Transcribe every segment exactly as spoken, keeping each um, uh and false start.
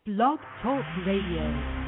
Blog Talk Radio.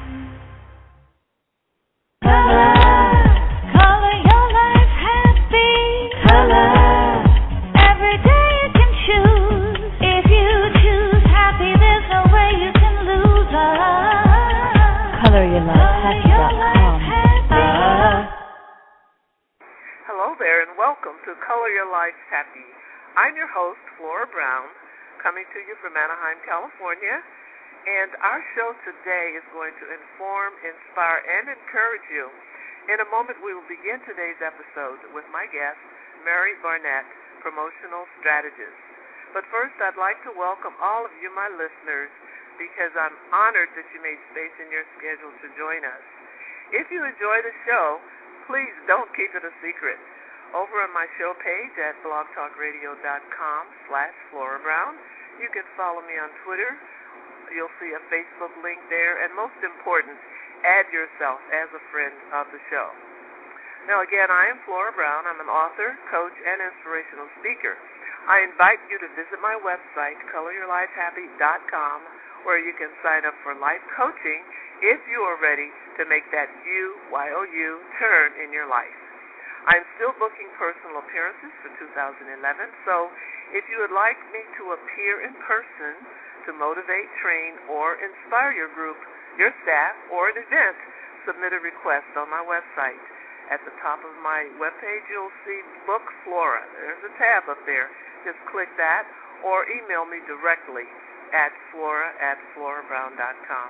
Hello there, and welcome to Color Your Life Happy. I'm your host, Flora Brown, coming to you from Anaheim, California, and our show today is going to inform, inspire, and encourage you. In a moment, we will begin today's episode with my guest, Mary Barnett, promotional strategist. But first, I'd like to welcome all of you, my listeners, because I'm honored that you made space in your schedule to join us. If you enjoy the show, please don't keep it a secret. Over on my show page at blogtalkradio.com slash Flora Brown, you can follow me on Twitter. You'll see a Facebook link there. And most important, add yourself as a friend of the show. Now, again, I am Flora Brown. I'm an author, coach, and inspirational speaker. I invite you to visit my website, color your life happy dot com, where you can sign up for life coaching if you are ready to make that U, Y O U, turn in your life. I'm still booking personal appearances for two thousand eleven, so if you would like me to appear in person to motivate, train, or inspire your group, your staff, or an event, submit a request on my website. At the top of my webpage, you'll see Book Flora. There's a tab up there. Just click that, or email me directly at flora at flora brown dot com.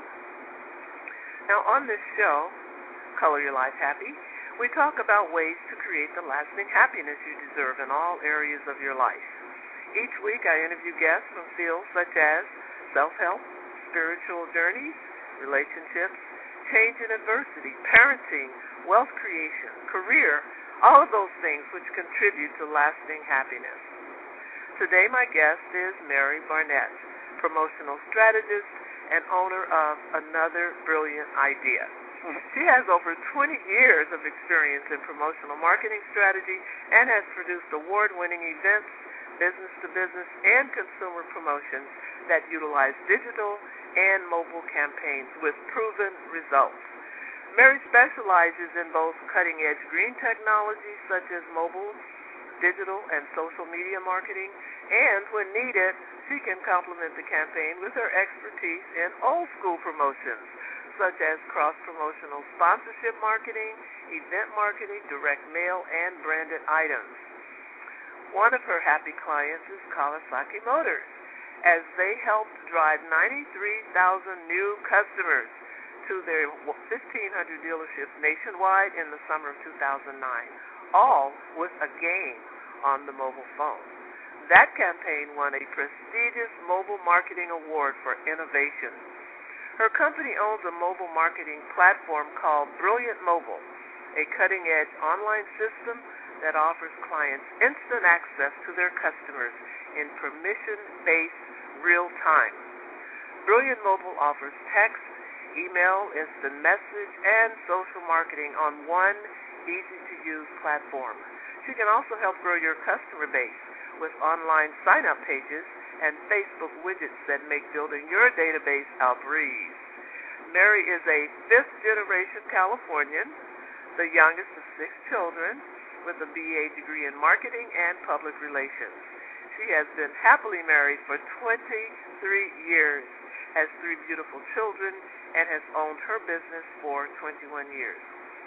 Now, on this show, Color Your Life Happy, we talk about ways to create the lasting happiness you deserve in all areas of your life. Each week, I interview guests from fields such as self-help, spiritual journeys, relationships, change and adversity, parenting, wealth creation, career, all of those things which contribute to lasting happiness. Today, my guest is Mary Barnett, promotional strategist and owner of Another Brilliant Idea. She has over twenty years of experience in promotional marketing strategy and has produced award-winning events, business-to-business, and consumer promotions that utilize digital and mobile campaigns with proven results. Mary specializes in both cutting-edge green technology such as mobile, digital, and social media marketing, and when needed, she can complement the campaign with her expertise in old-school promotions, such as cross-promotional sponsorship marketing, event marketing, direct mail, and branded items. One of her happy clients is Kawasaki Motors, as they helped drive ninety-three thousand new customers to their fifteen hundred dealerships nationwide in the summer of two thousand nine, all with a game on the mobile phone. That campaign won a prestigious Mobile Marketing Award for innovation. Her company owns a mobile marketing platform called Brilliant Mobile, a cutting-edge online system that offers clients instant access to their customers in permission-based real time. Brilliant Mobile offers text, email, instant message, and social marketing on one easy-to-use platform. She can also help grow your customer base with online sign-up pages and Facebook widgets that make building your database a breeze. Mary is a fifth-generation Californian, the youngest of six children, with a B A degree in marketing and public relations. She has been happily married for twenty-three years, has three beautiful children, and has owned her business for twenty-one years.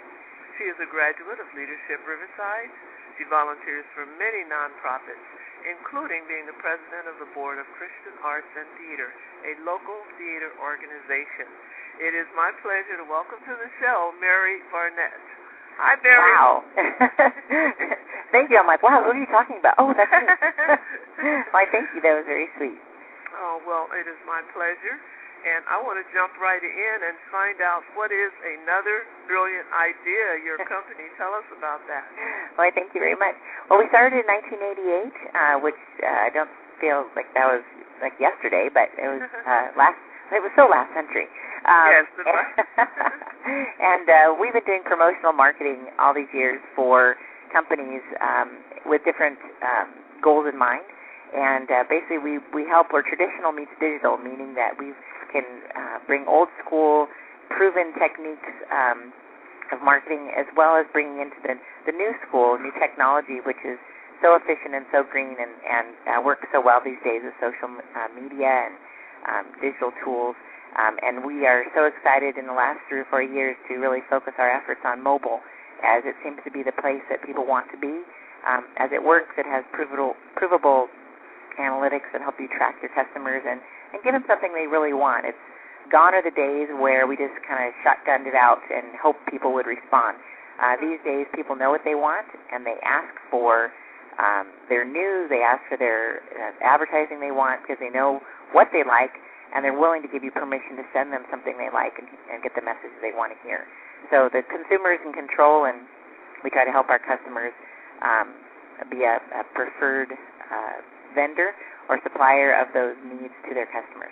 She is a graduate of Leadership Riverside. She volunteers for many nonprofits, including being the president of the board of Christian Arts and Theater, a local theater organization. It is my pleasure to welcome to the show Mary Barnett. Hi, Mary. Wow. Thank you. I'm like, wow, what are you talking about? Oh, that's me. Why, thank you. That was very sweet. Oh, well, it is my pleasure. And I want to jump right in and find out what is Another Brilliant Idea, your company. Tell us about that. Well, thank you very much. Well, we started in nineteen eighty-eight, uh, which uh, I don't feel like that was like yesterday, but it was uh, last. It was still last century. Um, yes, that's right. And uh, we've been doing promotional marketing all these years for companies um, with different um, goals in mind. And uh, basically, we, we help where traditional meets digital, meaning that we've can uh, bring old school, proven techniques um, of marketing, as well as bringing into the, the new school, new technology, which is so efficient and so green and, and uh, works so well these days with social uh, media and um, digital tools. Um, and we are so excited in the last three or four years to really focus our efforts on mobile, as it seems to be the place that people want to be. Um, as it works, it has provable, provable analytics that help you track your customers and, and give them something they really want. It's gone are the days where we just kind of shotgunned it out and hoped people would respond. Uh, these days, people know what they want, and they ask for um, their news, they ask for their uh, advertising they want because they know what they like, and they're willing to give you permission to send them something they like and, and get the message they want to hear. So the consumer is in control, and we try to help our customers um, be a, a preferred uh, vendor or supplier of those needs to their customers.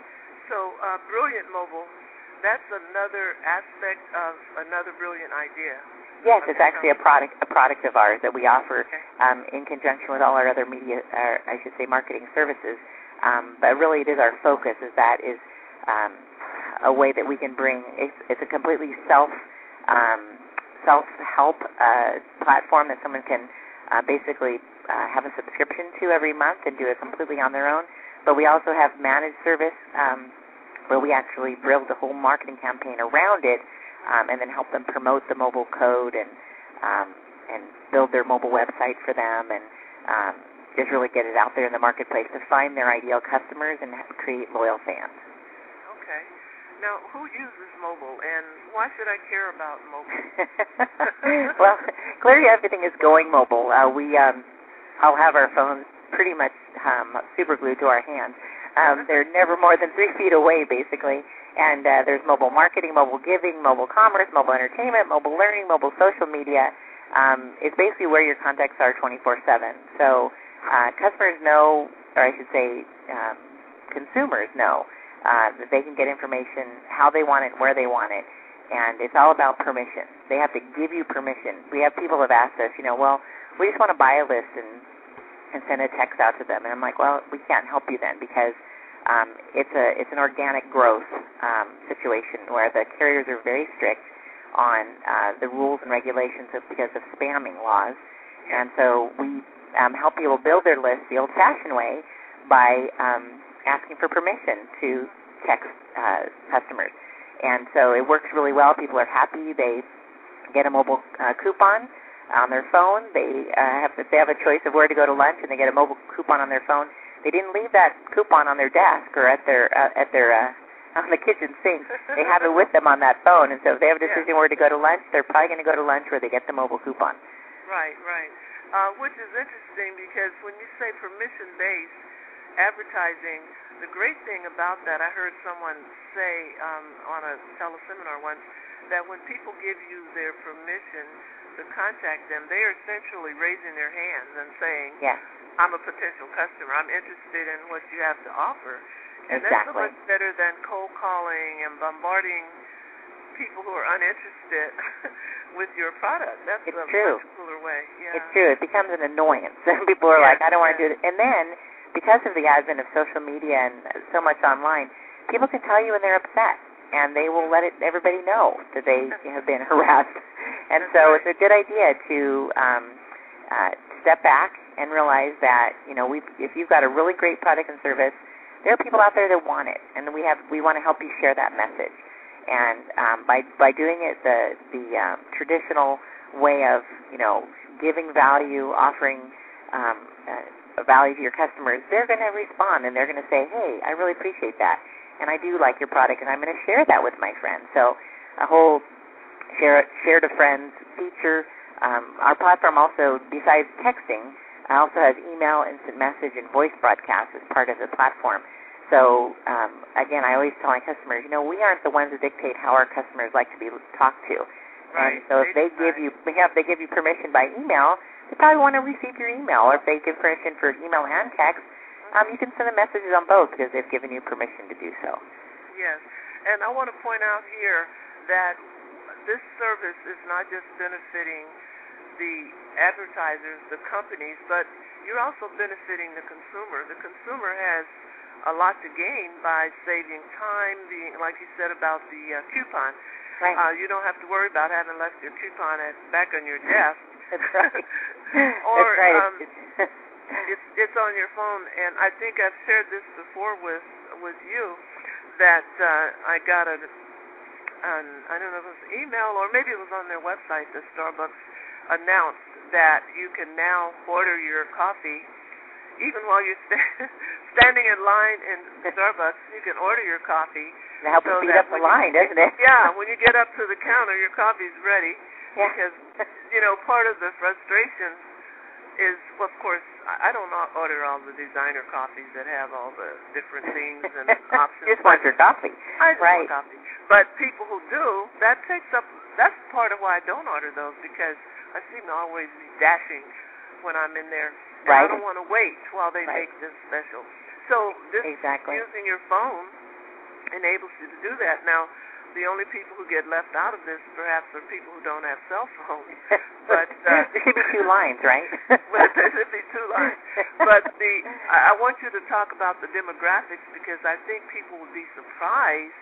So uh, Brilliant Mobile, that's another aspect of another brilliant idea. Yes, it's actually a product a product of ours that we offer okay. um, in conjunction with all our other media, or I should say marketing services. Um, but really it is our focus, is that is um, a way that we can bring, it's, it's a completely self, um, self-help uh, platform that someone can uh, basically uh, have a subscription to every month and do it completely on their own. But we also have managed service um, where we actually build the whole marketing campaign around it, um, and then help them promote the mobile code and um, and build their mobile website for them, and um, just really get it out there in the marketplace to find their ideal customers and create loyal fans. Okay. Now, who uses mobile, and why should I care about mobile? Well, clearly everything is going mobile. Uh, we um, all have our phones pretty much um, super glued to our hands. Um, they're never more than three feet away, basically. And uh, there's mobile marketing, mobile giving, mobile commerce, mobile entertainment, mobile learning, mobile social media. Um, it's basically where your contacts are twenty-four seven. So uh, customers know, or I should say um, consumers know, uh, that they can get information how they want it, where they want it. And it's all about permission. They have to give you permission. We have people have asked us, you know, well, we just want to buy a list and and send a text out to them. And I'm like, well, we can't help you then, because um, it's a it's an organic growth um, situation where the carriers are very strict on uh, the rules and regulations of, because of spamming laws. And so we um, help people build their list the old-fashioned way by um, asking for permission to text uh, customers. And so it works really well. People are happy. They get a mobile uh, coupon on their phone. They uh, have if they have a choice of where to go to lunch, and they get a mobile coupon on their phone. They didn't leave that coupon on their desk or at their uh, at their uh, on the kitchen sink. They have it with them on that phone, and so if they have a decision yeah. where to go to lunch, they're probably going to go to lunch where they get the mobile coupon. Right, right. Uh, which is interesting, because when you say permission-based advertising, the great thing about that, I heard someone say um, on a teleseminar once, that when people give you their permission to contact them, they are essentially raising their hands and saying, yeah. I'm a potential customer. I'm interested in what you have to offer. And exactly. that's so much better than cold calling and bombarding people who are uninterested with your product. That's it's a true. much cooler way. Yeah. It's true. It becomes an annoyance. People are yes, like, I don't want yes. to do it. And then, because of the advent of social media and so much online, people can tell you when they're upset, and they will let it everybody know that they have been harassed. And That's so right. it's a good idea to um, uh, step back and realize that, you know, we if you've got a really great product and service, there are people out there that want it, and we have we want to help you share that message. And um, by by doing it the the um, traditional way of, you know, giving value, offering um, uh, value to your customers, they're going to respond, and they're going to say, hey, I really appreciate that, and I do like your product, and I'm going to share that with my friends. So a whole share share to friends feature. Um, our platform also, besides texting, also has email, instant message, and voice broadcasts as part of the platform. So, um, again, I always tell my customers, you know, we aren't the ones that dictate how our customers like to be talked to. Right. And so if they give you, have they give you permission by email, they probably want to receive your email. Or if they give permission for email and text, um, you can send them messages on both because they've given you permission to do so. Yes. And I want to point out here that this service is not just benefiting the advertisers, the companies, but you're also benefiting the consumer. The consumer has a lot to gain by saving time, being, like you said about the uh, coupon. Right. Uh, you don't have to worry about having left your coupon at, back on your desk. That's right. or That's right. Um, it's it's on your phone, and I think I've shared this before with with you that uh, I got a, an, I don't know if it was email or maybe it was on their website that Starbucks announced that you can now order your coffee even while you're st- standing in line in Starbucks. You can order your coffee. It helps so speed up the line, you, doesn't it? Yeah, when you get up to the counter, your coffee's ready. Yeah. Because, you know, part of the frustration is, well, of course, I don't order all the designer coffees that have all the different things and options. You just want your coffee. I just right. want coffee. But people who do, that takes up, that's part of why I don't order those, because I seem to always be dashing when I'm in there. And right. I don't want to wait while they right. make this special. So this exactly. using your phone enables you to do that. Now, the only people who get left out of this perhaps are people who don't have cell phones. But uh, there should be two lines, right? Well, there should be two lines. But the I want you to talk about the demographics, because I think people would be surprised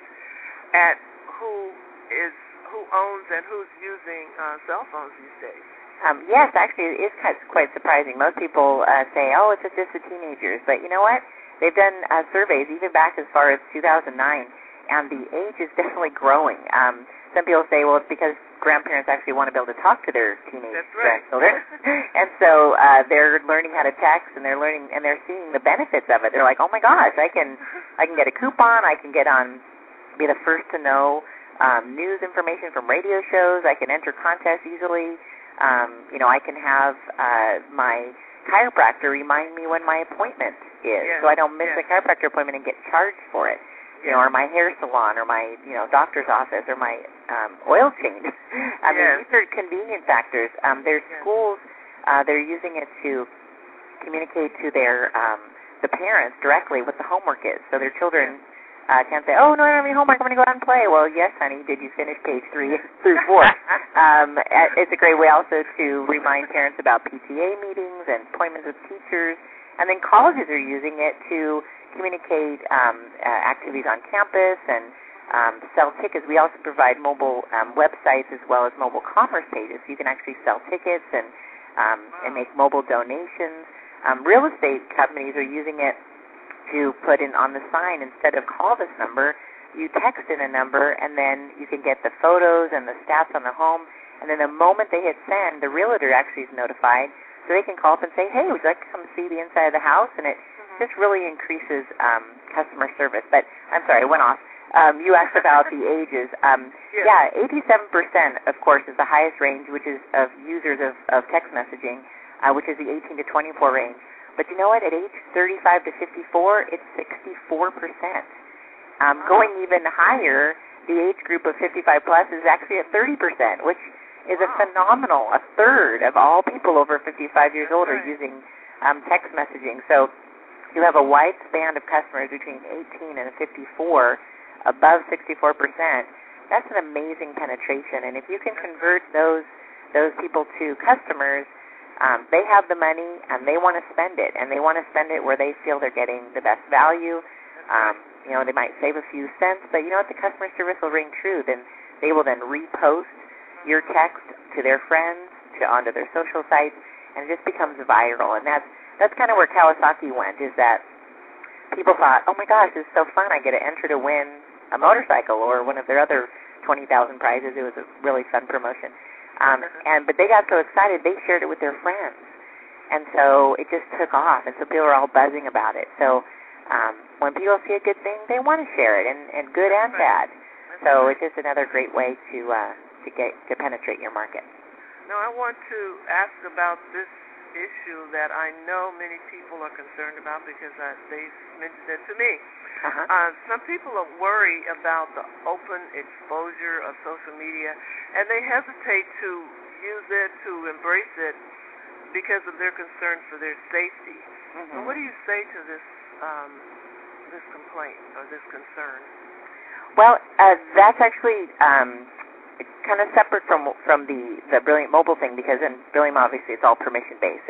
at who is who owns and who's using uh, cell phones these days. Um, yes, actually, it is quite surprising. Most people uh, say, "Oh, it's just the teenagers," but you know what? They've done uh, surveys even back as far as two thousand nine. And the age is definitely growing. Um, some people say, well, it's because grandparents actually want to be able to talk to their teenage That's right. grandchildren. And so uh, they're learning how to text, and they're learning, and they're seeing the benefits of it. They're like, oh my gosh, I can, I can get a coupon. I can get on, be the first to know um, news information from radio shows. I can enter contests easily. Um, you know, I can have uh, my chiropractor remind me when my appointment is, yes. so I don't miss yes. the chiropractor appointment and get charged for it. You know, or my hair salon, or my, you know, doctor's office, or my um, oil change. I mean, yes. these are convenient factors. Um, there's yes. schools, uh, they're using it to communicate to their, um, the parents directly what the homework is. So their children uh, can't say, oh, no, I don't have any homework, I'm going to go out and play. Well, yes, honey, did you finish page three through four? um, it's a great way also to remind parents about P T A meetings and appointments with teachers. And then colleges are using it to communicate um, uh, activities on campus and um, sell tickets. We also provide mobile um, websites as well as mobile commerce pages, so you can actually sell tickets and um, wow. and make mobile donations. Um, real estate companies are using it to put in on the sign, instead of call this number, you text in a number, and then you can get the photos and the stats on the home, and then the moment they hit send, the realtor actually is notified, so they can call up and say, hey, would you like to come see the inside of the house? And it just really increases um, customer service. But I'm sorry, I went off. Um, you asked about the ages. Um, yes. Yeah, eighty-seven percent, of course, is the highest range, which is of users of, of text messaging, uh, which is the eighteen to twenty-four range. But you know what? At age thirty-five to fifty-four, it's sixty-four percent. Um, wow. Going even higher, the age group of fifty-five plus is actually at thirty percent, which is wow. a phenomenal, a third of all people over fifty-five years old right. are using um, text messaging. So you have a wide span of customers between eighteen and fifty-four, above sixty-four percent. That's an amazing penetration. And if you can convert those those people to customers, um, they have the money and they want to spend it, and they want to spend it where they feel they're getting the best value. Um, you know, they might save a few cents, but you know what? The customer service will ring true. Then they will then repost your text to their friends, to onto their social sites, and it just becomes viral. And that's that's kind of where Kawasaki went, is that people thought, oh my gosh, this is so fun. I get to enter to win a motorcycle or one of their other twenty thousand prizes. It was a really fun promotion. Um, and but they got so excited, they shared it with their friends. And so it just took off, and so people were all buzzing about it. So um, when people see a good thing, they want to share it, and, and good and bad. So it's just another great way to uh, to get to penetrate your market. Now I want to ask about this issue that I know many people are concerned about, because uh, they've mentioned it to me. Uh-huh. Uh, some people are worried about the open exposure of social media, and they hesitate to use it, to embrace it, because of their concern for their safety. Mm-hmm. So what do you say to this um, this complaint or this concern? Well, uh, that's actually um, kind of separate from from the, the Brilliant Mobile thing, because in Brilliant obviously it's all permission based. So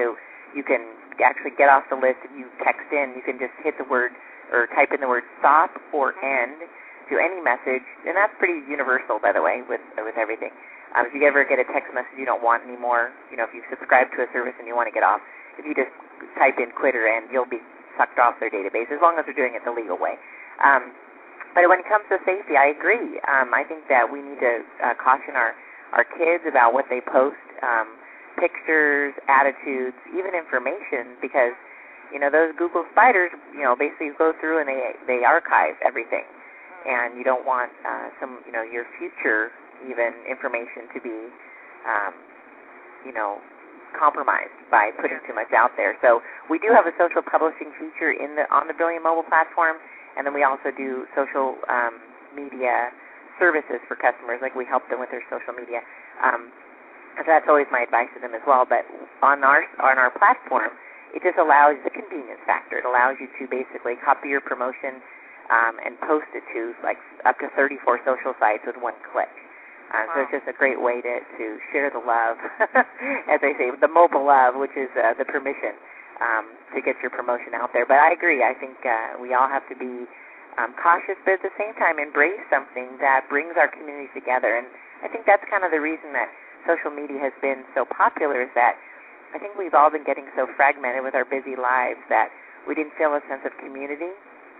you can actually get off the list. If you text in, you can just hit the word or type in the word stop or end to any message, and that's pretty universal, by the way, with with everything. Um, if you ever get a text message you don't want anymore, you know, if you've subscribed to a service and you want to get off, if you just type in quit or end, you'll be sucked off their database, as long as they're doing it the legal way. Um, but when it comes to safety, I agree. Um, I think that we need to uh, caution our, our kids about what they post, um, pictures, attitudes, even information, because, you know, those Google spiders, you know, basically go through and they, they archive everything. And you don't want uh, some, you know, your future even information to be, um, you know, compromised by putting too much out there. So we do have a social publishing feature in the on the Brilliant Mobile platform, and then we also do social um, media services for customers, like we help them with their social media. Um, so that's always my advice to them as well. But on our on our platform, it just allows the convenience factor. It allows you to basically copy your promotion um, and post it to like up to thirty-four social sites with one click. Uh, wow. So it's just a great way to, to share the love, as they say, the mobile love, which is uh, the permission um, to get your promotion out there. But I agree. I think uh, we all have to be um, cautious, but at the same time embrace something that brings our communities together. And I think that's kind of the reason that social media has been so popular, is that I think we've all been getting so fragmented with our busy lives that we didn't feel a sense of community.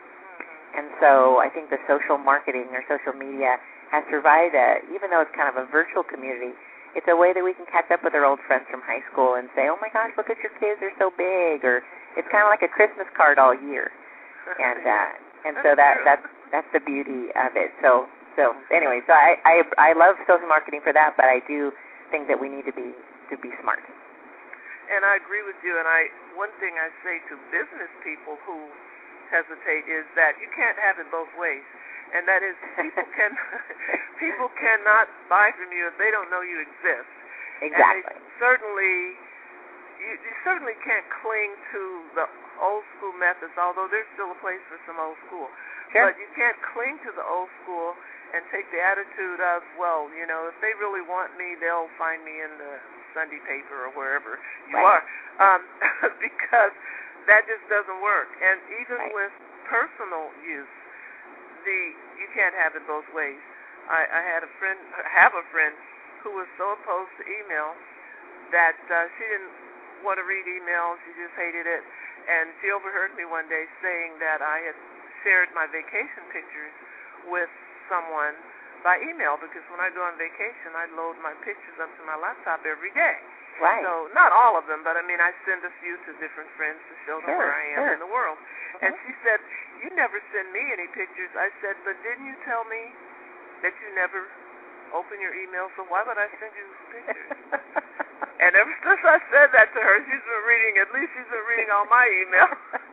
And so I think the social marketing or social media has provided, a, even though it's kind of a virtual community, it's a way that we can catch up with our old friends from high school and say, oh, my gosh, look at your kids, they're so big. Or it's kind of like a Christmas card all year. And uh, and so that that's, that's the beauty of it. So, so anyway, so I, I, I love social marketing for that, but I do think that we need to be to be smart. And I agree with you. And I one thing I say to business people who hesitate is that you can't have it both ways. And that is, people can people cannot buy from you if they don't know you exist. Exactly. And certainly, you, you certainly can't cling to the old school methods, although there's still a place for some old school. Sure. But you can't cling to the old school and take the attitude of, well, you know, if they really want me, they'll find me in the Sunday paper or wherever you right. are, um, because that just doesn't work. And even right. with personal use, The, you can't have it both ways. I, I had a friend, have a friend, who was so opposed to email that uh, she didn't want to read email. She just hated it. And she overheard me one day saying that I had shared my vacation pictures with someone by email, because when I go on vacation, I load my pictures up to my laptop every day. Right. So not all of them, but I mean, I send a few to different friends to show them sure, where I am sure. in the world. Mm-hmm. And she said, you never send me any pictures. I said, but didn't you tell me that you never open your email, so why would I send you pictures? And ever since I said that to her, she's been reading, at least she's been reading all my emails.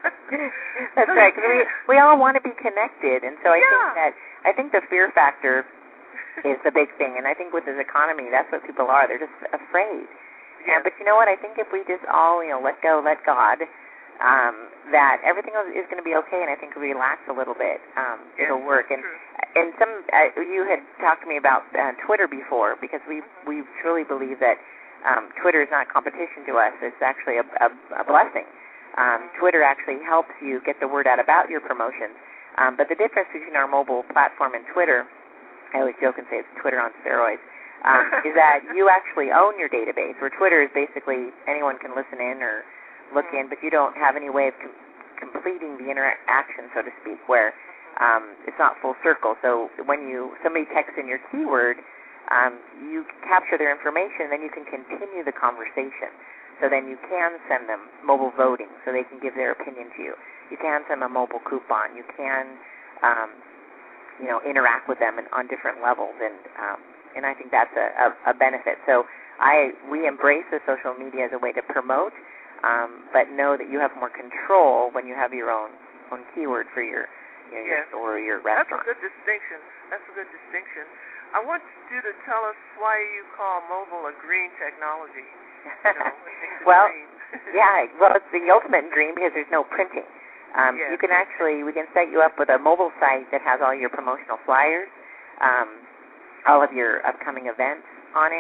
That's right, because we, we all want to be connected. And so I yeah. think that, I think the fear factor is the big thing. And I think with this economy, that's what people are. They're just afraid. Yeah. Uh, but you know what? I think if we just all, you know, let go, let God, um, that everything is going to be okay. And I think relax a little bit, um, yeah, it'll work. And true. and some uh, you had talked to me about uh, Twitter before, because we we truly believe that um, Twitter is not competition to us. It's actually a, a, a blessing. Um, Twitter actually helps you get the word out about your promotions. Um, but the difference between our mobile platform and Twitter, I always joke and say it's Twitter on steroids. Um, is that you actually own your database, where Twitter is basically anyone can listen in or look in, but you don't have any way of com- completing the interaction, so to speak, where um, it's not full circle. So when you somebody texts in your keyword, um, you capture their information, then you can continue the conversation. So then you can send them mobile voting so they can give their opinion to you. You can send them a mobile coupon. You can, um, you know, interact with them in, on different levels, and um, and I think that's a, a, a benefit. So I we embrace the social media as a way to promote, um, but know that you have more control when you have your own own keyword for your you know, your yes. store or your restaurant. restaurant. That's a good distinction. That's a good distinction. I want you to tell us why you call mobile a green technology. You know, well, green. yeah, well, it's the ultimate green because there's no printing. Um, yes. You can actually, we can set you up with a mobile site that has all your promotional flyers, um, all of your upcoming events on it.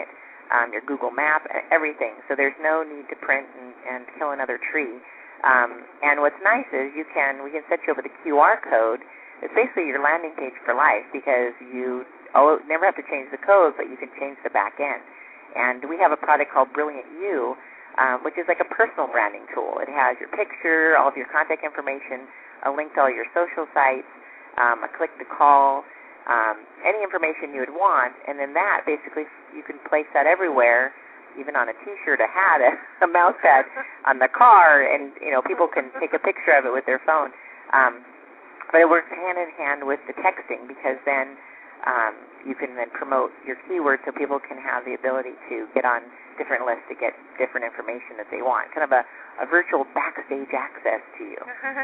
um, your Google Map, everything. So there's no need to print and, and kill another tree. Um, and what's nice is you can we can set you up with a Q R code. It's basically your landing page for life because you oh, never have to change the code, but you can change the back end. And we have a product called Brilliant You, um, which is like a personal branding tool. It has your picture, all of your contact information, a link to all your social sites, um, a click to call, um, any information you would want, and then that basically you can place that everywhere, even on a T-shirt, a hat, a, a mouse pad, on the car, and you know people can take a picture of it with their phone. Um, but it works hand in hand with the texting because then um, you can then promote your keywords so people can have the ability to get on different lists to get different information that they want, kind of a, a virtual backstage access to you.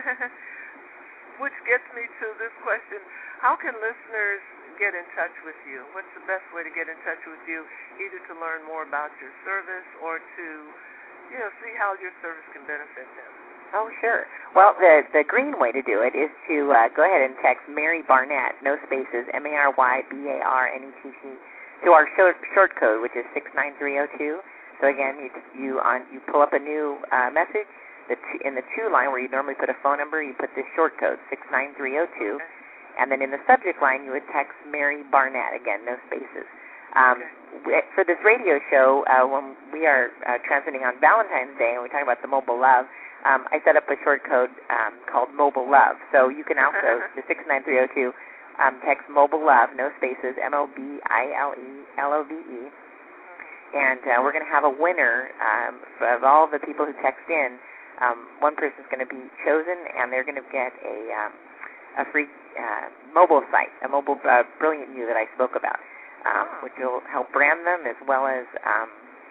Which gets me to this question: how can listeners get in touch with you? What's the best way to get in touch with you, either to learn more about your service or to, you know, see how your service can benefit them? Oh, sure. Well, the the green way to do it is to uh, go ahead and text Mary Barnett, no spaces, M A R Y B A R N E T T, to our short, short code, which is six nine three zero two. So again, you you on you pull up a new uh, message. The t- in the to line where you normally put a phone number, you put this short code, six nine three zero two. Okay. And then in the subject line, you would text Mary Barnett, again, no spaces. Um, okay. For this radio show, uh, when we are uh, transmitting on Valentine's Day, and we talk about the mobile love, um, I set up a short code um, called Mobile Love. So you can also, the six nine three zero two, um, text Mobile Love, no spaces, M O B I L E L O V E. And uh, we're going to have a winner um, of all the people who text in. Um, one person's going to be chosen, and they're going to get a um, a free uh, mobile site, a mobile uh, Brilliant You that I spoke about, um, oh. which will help brand them as well as um,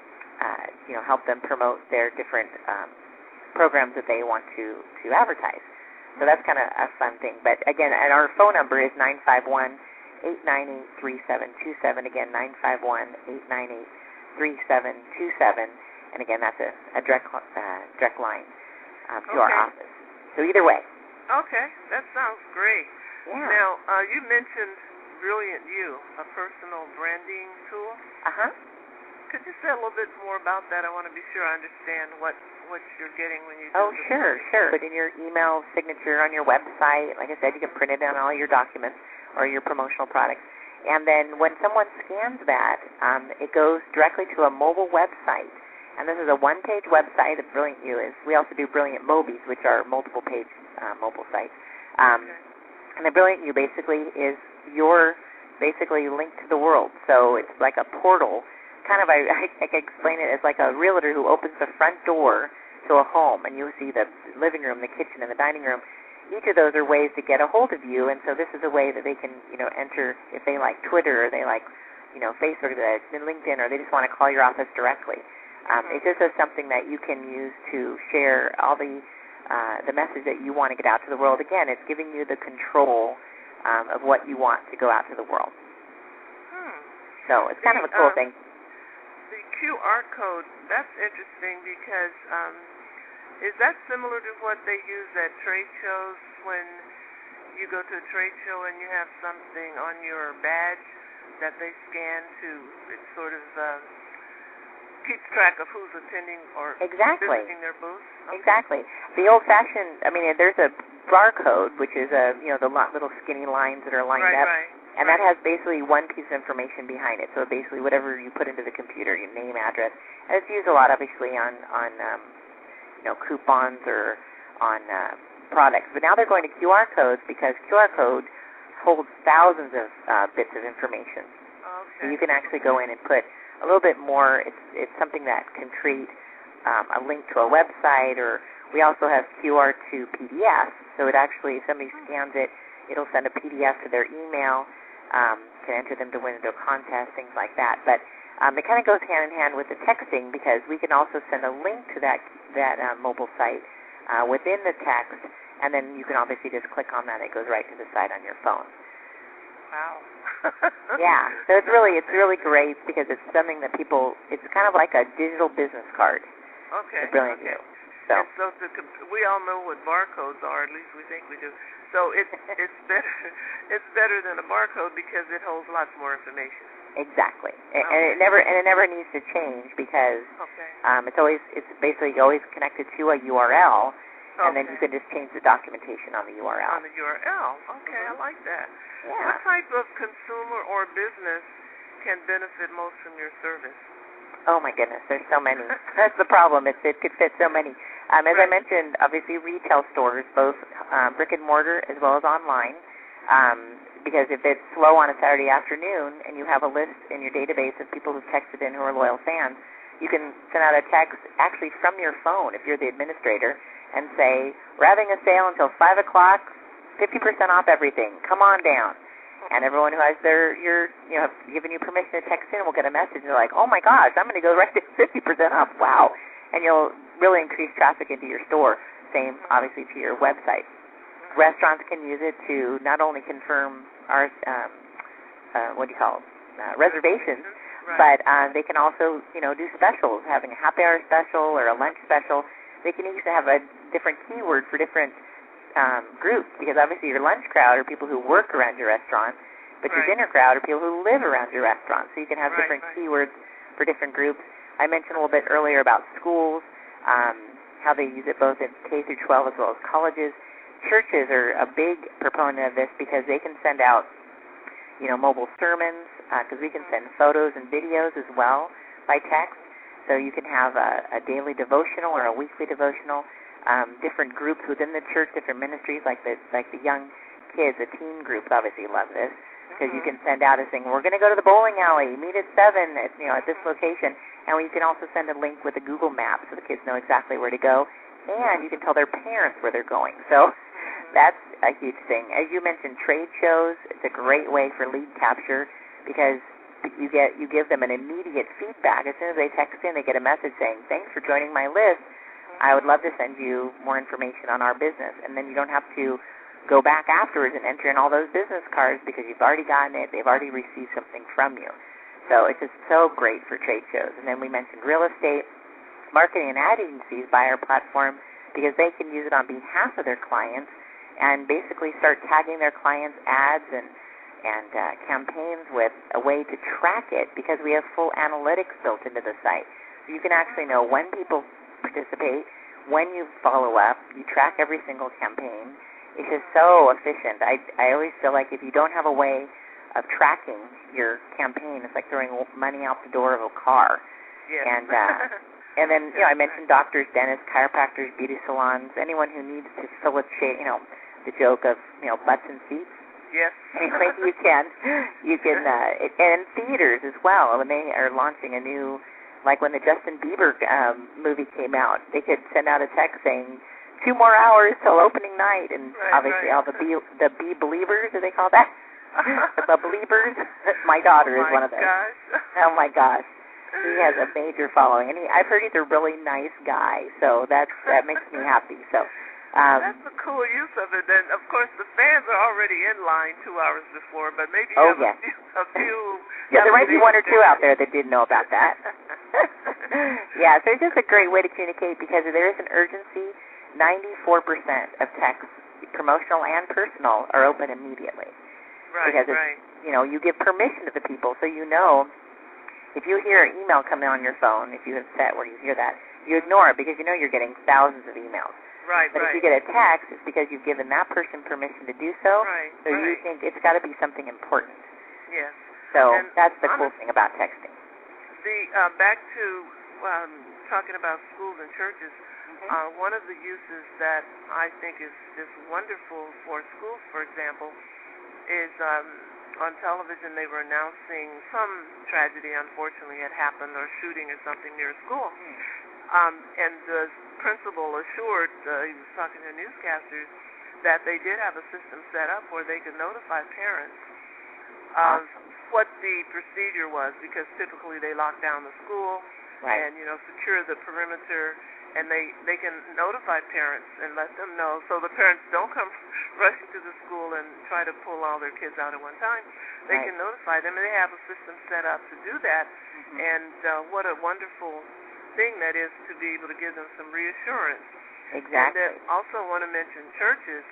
uh, you know help them promote their different um, programs that they want to, to advertise. So that's kind of a fun thing. But again, and our phone number is nine five one, eight nine eight, three seven two seven. Again, nine five one, eight nine eight, three seven two seven. And again, that's a, a direct uh, direct line um, to okay. our office. So either way. Okay, that sounds great. Yeah. Now, uh, you mentioned Brilliant You, a personal branding tool. Uh-huh. Could you say a little bit more about that? I want to be sure I understand what, what you're getting when you do Oh, the sure, branding. sure. Put in your email signature on your website. Like I said, you can print it on all your documents or your promotional products. And then when someone scans that, um, it goes directly to a mobile website. And this is a one-page website of Brilliant You. Is we also do Brilliant Mobies, which are multiple-page uh, mobile sites. Um, okay. And the Brilliant You basically is your basically link to the world. So it's like a portal. Kind of, I, I can explain it as like a realtor who opens the front door to a home, and you see the living room, the kitchen, and the dining room. Each of those are ways to get a hold of you, and so this is a way that they can, you know, enter if they like Twitter or they like, you know, Facebook or LinkedIn, or they just want to call your office directly. Um, it just is something that you can use to share all the uh, the message that you want to get out to the world. Again, it's giving you the control um, of what you want to go out to the world. Hmm. So it's kind the, of a cool um, thing. The Q R code, that's interesting because um, is that similar to what they use at trade shows when you go to a trade show and you have something on your badge that they scan to, it sort of uh, keeps track of who's attending or exactly. visiting their booth? Okay. Exactly. The old-fashioned, I mean, there's a barcode, which is a, you know, the little skinny lines that are lined right, up. Right, And right. that has basically one piece of information behind it. So basically whatever you put into the computer, your name, address. And it's used a lot, obviously, on, on um, you know, coupons or on uh, products. But now they're going to Q R codes because Q R code holds thousands of uh, bits of information. Okay. So you can actually go in and put a little bit more. It's it's something that can create um, a link to a website, or we also have Q R to P D F. So it actually, if somebody scans it, it'll send a P D F to their email um, to enter them to win into a contest, things like that. But um, it kind of goes hand in hand with the texting because we can also send a link to that that uh, mobile site uh, within the text, and then you can obviously just click on that. It goes right to the site on your phone. Wow. Yeah, so it's really it's really great because it's something that people. It's kind of like a digital business card. Okay. Brilliant. Okay. So, and so to, we all know what barcodes are. At least we think we do. So it's it's better it's better than a barcode because it holds lots more information. Exactly, okay. and it never and it never needs to change because okay. um, it's always it's basically always connected to a U R L, okay. and then you can just change the documentation on the U R L. On the U R L, okay, mm-hmm. I like that. Yeah. What type of consumer or business can benefit most from your service? Oh my goodness, there's so many. That's the problem. It's, it could fit so many. Um, as right. I mentioned, obviously retail stores, both um, brick and mortar as well as online. Um, because if it's slow on a Saturday afternoon and you have a list in your database of people who've texted in who are loyal fans, you can send out a text actually from your phone if you're the administrator and say, we're having a sale until five o'clock, fifty percent off everything. Come on down. And everyone who has their, your, you know, given you permission to text in will get a message. They're like, oh my gosh, I'm going to go right to fifty percent off. Wow. And you'll really increase traffic into your store. Same, obviously, to your website. Restaurants can use it to not only confirm our, um, uh, what do you call it, uh, reservations, right. but uh, they can also, you know, do specials, having a happy hour special or a lunch special. They can even have a different keyword for different Um, group, because obviously your lunch crowd are people who work around your restaurant, but right. your dinner crowd are people who live around your restaurant. So you can have right, different right. keywords for different groups. I mentioned a little bit earlier about schools, um, how they use it both in K through twelve as well as colleges. Churches are a big proponent of this because they can send out, you know, mobile sermons, because uh, we can send photos and videos as well by text. So you can have a, a daily devotional or a weekly devotional. Um, different groups within the church, different ministries, like the like the young kids, the teen groups obviously love this because mm-hmm. you can send out a thing. We're going to go to the bowling alley, meet at seven, at, you know, at this location, and you can also send a link with a Google map so the kids know exactly where to go, and you can tell their parents where they're going. So that's a huge thing. As you mentioned, trade shows. It's a great way for lead capture because you get you give them an immediate feedback as soon as they text in. They get a message saying, "Thanks for joining my list. I would love to send you more information on our business," and then you don't have to go back afterwards and enter in all those business cards because you've already gotten it. They've already received something from you. So it's just so great for trade shows. And then we mentioned real estate, marketing, and ad agencies buy our platform because they can use it on behalf of their clients and basically start tagging their clients' ads and, and uh, campaigns with a way to track it because we have full analytics built into the site. So you can actually know when people participate, when you follow up, you track every single campaign. It's just so efficient. I, I always feel like if you don't have a way of tracking your campaign, it's like throwing money out the door of a car. Yes. And uh, and then, you know, I mentioned doctors, dentists, chiropractors, beauty salons, anyone who needs to facilitate, you know, the joke of, you know, butts and seats. Yes. Anyway, you can. You can, uh, it, and theaters as well. When they are launching a new, like when the Justin Bieber um, movie came out, they could send out a text saying, two more hours till opening night, and right, obviously right. all the B, the B believers, do they call that? The believers. My daughter oh is one of them. Gosh. Oh my gosh, he has a major following, and he, I've heard he's a really nice guy, so that's that makes me happy. So um, that's a cool use of it. And of course, the fans are already in line two hours before, but maybe you oh, have yes. a few. A few yeah, there might be one or two out there that didn't know about that. Yeah, so it's just a great way to communicate because there is an urgency. ninety-four percent of texts, promotional and personal, are open immediately. Right, because it's, right. you know, you give permission to the people, so you know if you hear an email coming on your phone, if you have set where you hear that, you ignore it because you know you're getting thousands of emails. Right, but right. if you get a text, it's because you've given that person permission to do so, right, so right. you think it's got to be something important. Yes. So and that's the honest, cool thing about texting. The uh, back to um, talking about schools and churches, mm-hmm. uh, one of the uses that I think is just wonderful for schools, for example, is um, on television they were announcing some tragedy, unfortunately, had happened, or shooting or something near a school. Mm. Um, and the principal assured, uh, he was talking to newscasters, that they did have a system set up where they could notify parents of awesome. what the procedure was, because typically they lock down the school right. and, you know, secure the perimeter, and they, they can notify parents and let them know so the parents don't come rushing to the school and try to pull all their kids out at one time. They right. can notify them, and they have a system set up to do that. Mm-hmm. And uh, what a wonderful thing that is to be able to give them some reassurance. Exactly. And then also want to mention churches,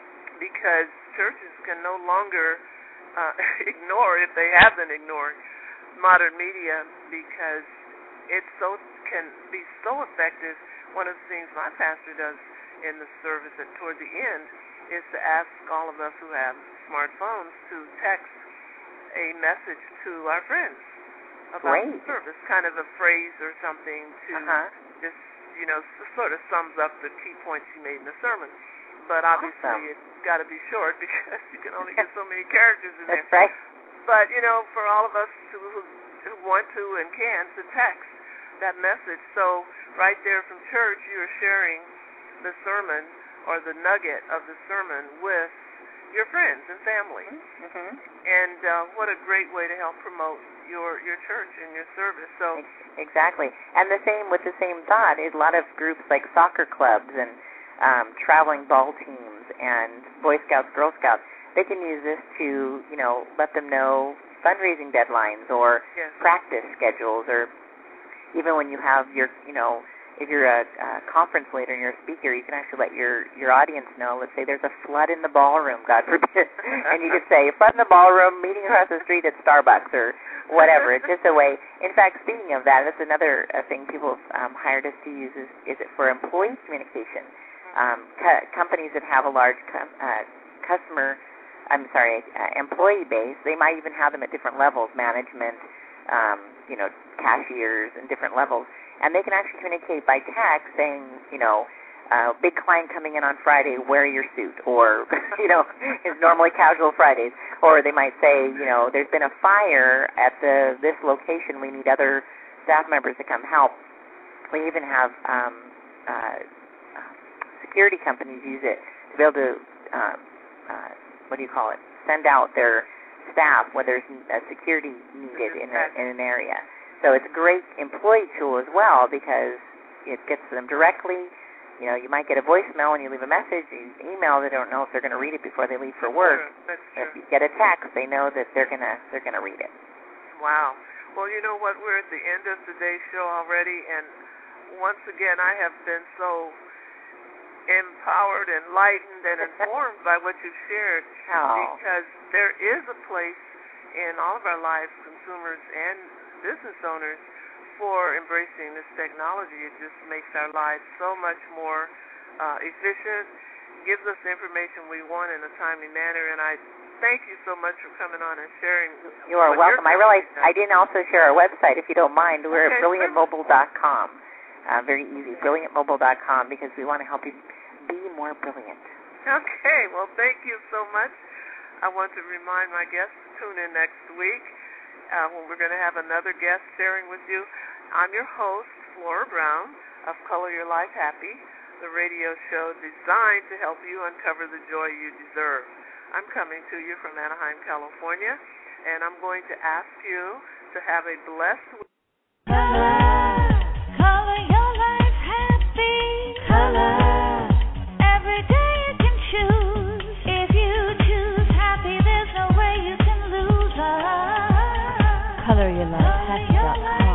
because churches can no longer uh, ignore, if they have been ignoring, modern media because it so can be so effective. One of the things my pastor does in the service at toward the end is to ask all of us who have smartphones to text a message to our friends about Great. the service, kind of a phrase or something to uh-huh. just, you know, sort of sums up the key points you made in the sermon. But obviously Awesome. it's got to be short because you can only get so many characters in That's there. right. But, you know, for all of us who, who want to and can, to text that message. So right there from church, you're sharing the sermon or the nugget of the sermon with your friends and family. Mm-hmm. And uh, what a great way to help promote your, your church and your service. So exactly. And the same with the same thought is a lot of groups like soccer clubs and um, traveling ball teams and Boy Scouts, Girl Scouts. They can use this to, you know, let them know fundraising deadlines or yes. practice schedules, or even when you have your, you know, if you're a, a conference leader and you're a speaker, you can actually let your, your audience know, let's say there's a flood in the ballroom, God forbid, and you could say, flood in the ballroom, meeting across the street at Starbucks or whatever. It's just a way. In fact, speaking of that, that's another uh, thing people um, hired us to use is, is it for employee communication. Um, co- companies that have a large com- uh, customer, I'm sorry, uh, employee base, they might even have them at different levels, management, um, you know, cashiers and different levels. And they can actually communicate by text saying, you know, uh, big client coming in on Friday, wear your suit, or, you know, it's normally casual Fridays. Or they might say, you know, there's been a fire at the this location. We need other staff members to come help. We even have um, uh, security companies use it to be able to, um, uh, what do you call it, send out their staff when there's a security needed in, a, in an area. So it's a great employee tool as well because it gets to them directly. You know, you might get a voicemail when you leave a message. You email, they don't know if they're going to read it before they leave for work. That's true. If you get a text, they know that they're going to they're going to read it. Wow. Well, you know what? We're at the end of today's show already, and once again, I have been so empowered, enlightened, and informed by what you've shared Oh. because there is a place in all of our lives, consumers and business owners, for embracing this technology. It just makes our lives so much more uh, efficient, gives us the information we want in a timely manner, and I thank you so much for coming on and sharing. You are welcome. I realize I didn't also share our website, if you don't mind. We're okay, at brilliant mobile dot com. Uh, very easy, brilliant mobile dot com, because we want to help you be more brilliant. Okay. Well, thank you so much. I want to remind my guests to tune in next week uh, when we're going to have another guest sharing with you. I'm your host, Flora Brown, of Color Your Life Happy, the radio show designed to help you uncover the joy you deserve. I'm coming to you from Anaheim, California, and I'm going to ask you to have a blessed week. Color your life happy. Color. Every day you can choose. If you choose happy, there's no way you can lose. color your life happy dot com